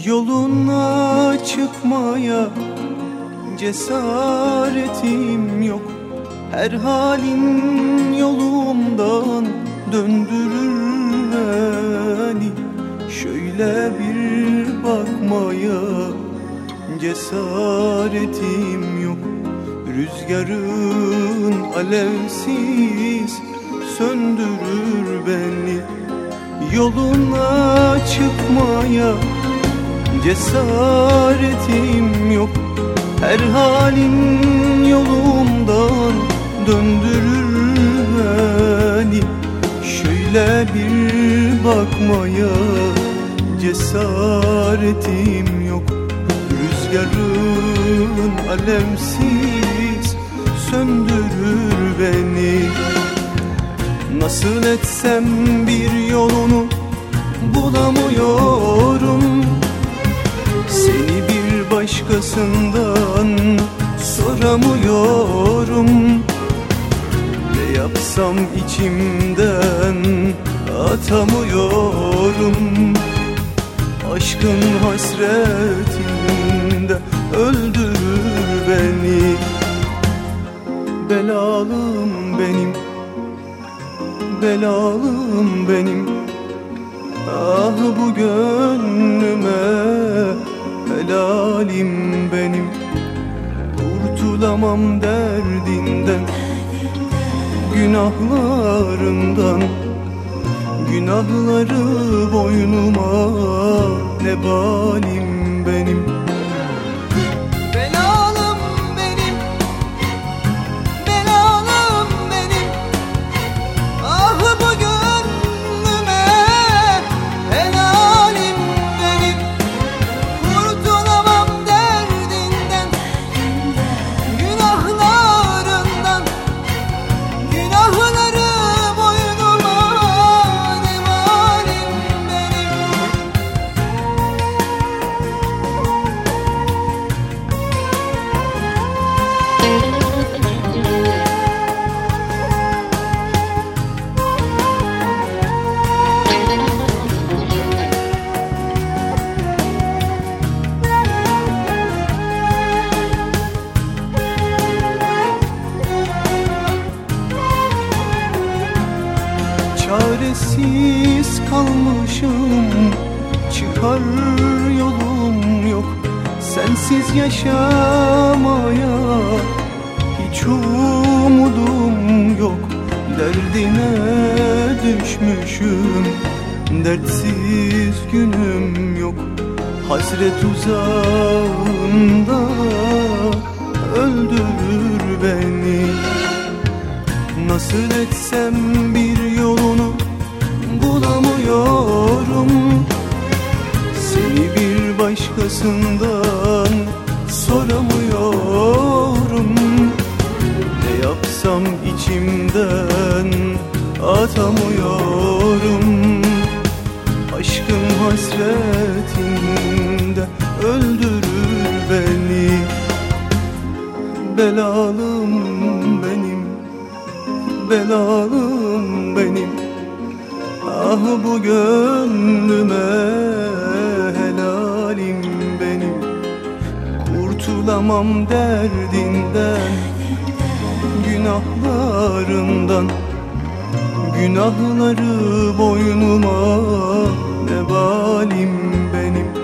Yoluna çıkmaya cesaretim yok. Her halin yolumdan döndürür beni. Şöyle bir bakmaya cesaretim yok. Rüzgarın alevsiz söndürür beni. Yoluna çıkmaya cesaretim yok. Her halin yolumdan döndürür beni. Şöyle bir bakmaya cesaretim yok. Rüzgarın alevsiz söndürür beni. Nasıl etsem bir yolunu bulamıyorum. Seni bir başkasından soramıyorum. Ne yapsam içimden atamıyorum. Aşkın hasretinde öldürür beni. Belalım benim, belalım benim. Ah bu gönlüme helalim benim. Kurtulamam derdinden, günahlarından. Günahları boynuma nebalim benim. Belalım benim, belalım benim. Ah bu gönlüme helalim benim. Kurtulamam derdinden, günahlarından. Günahları boynuma nebalim benim. Çaresiz kalmışım, çıkar yolum yok. Sensiz yaşamaya hiç umudum yok. Derdine düşmüşüm, dertsiz günüm yok. Hasret uzağında öldürür beni. Nasıl etsem bir yolunu bulamıyorum. Seni bir başkasından soramıyorum. Ne yapsam içimden atamıyorum. Aşkın hasretinde öldürür beni. Belalım benim, belalım benim. Ah bu gönlüme helalim benim. Kurtulamam derdinden, günahlarından. Günahları boynuma nebalim benim.